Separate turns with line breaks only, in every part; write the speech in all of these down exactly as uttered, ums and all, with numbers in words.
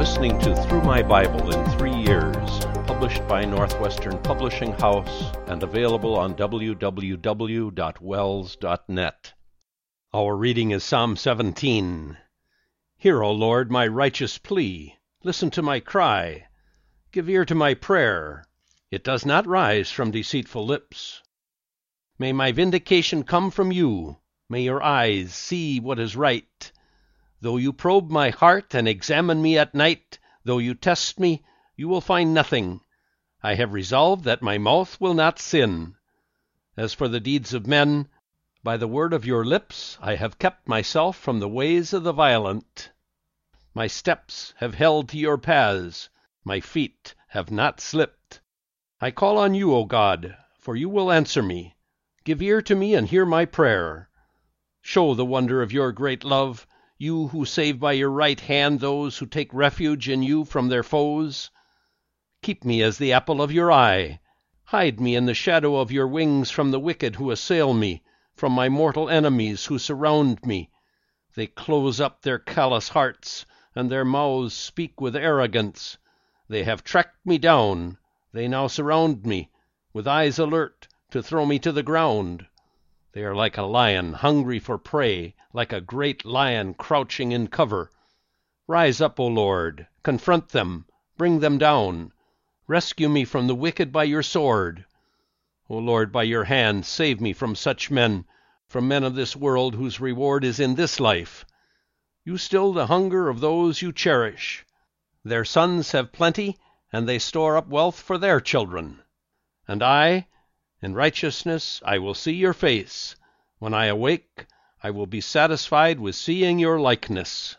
listening to Through My Bible in Three Years, published by Northwestern Publishing House and available on w w w dot wells dot net. Our reading is Psalm seventeen. Hear, O Lord, my righteous plea. Listen to my cry. Give ear to my prayer. It does not rise from deceitful lips. May my vindication come from you. May your eyes see what is right. Though you probe my heart and examine me at night, though you test me, you will find nothing. I have resolved that my mouth will not sin. As for the deeds of men, by the word of your lips I have kept myself from the ways of the violent. My steps have held to your paths, my feet have not slipped. I call on you, O God, for you will answer me. Give ear to me and hear my prayer. Show the wonder of your great love, you who save by your right hand those who take refuge in you from their foes. Keep me as the apple of your eye. Hide me in the shadow of your wings from the wicked who assail me, from my mortal enemies who surround me. They close up their callous hearts, and their mouths speak with arrogance. They have tracked me down. They now surround me, with eyes alert to throw me to the ground. They are like a lion hungry for prey, like a great lion crouching in cover. Rise up, O Lord, confront them, bring them down. Rescue me from the wicked by your sword. O Lord, by your hand save me from such men, from men of this world whose reward is in this life. You still the hunger of those you cherish. Their sons have plenty, and they store up wealth for their children. And I, in righteousness, I will see your face. When I awake, I will be satisfied with seeing your likeness.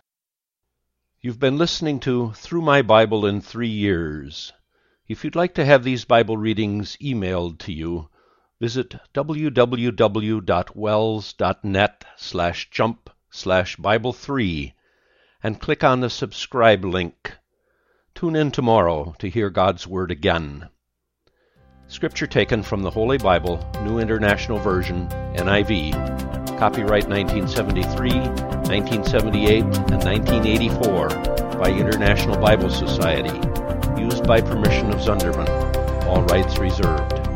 You've been listening to Through My Bible in Three Years. If you'd like to have these Bible readings emailed to you, visit w w w dot wells dot net slash jump slash Bible three and click on the subscribe link. Tune in tomorrow to hear God's Word again. Scripture taken from the Holy Bible, New International Version, N I V, copyright nineteen seventy-three, nineteen seventy-eight, and nineteen eighty-four by International Bible Society, used by permission of Zunderman, all rights reserved.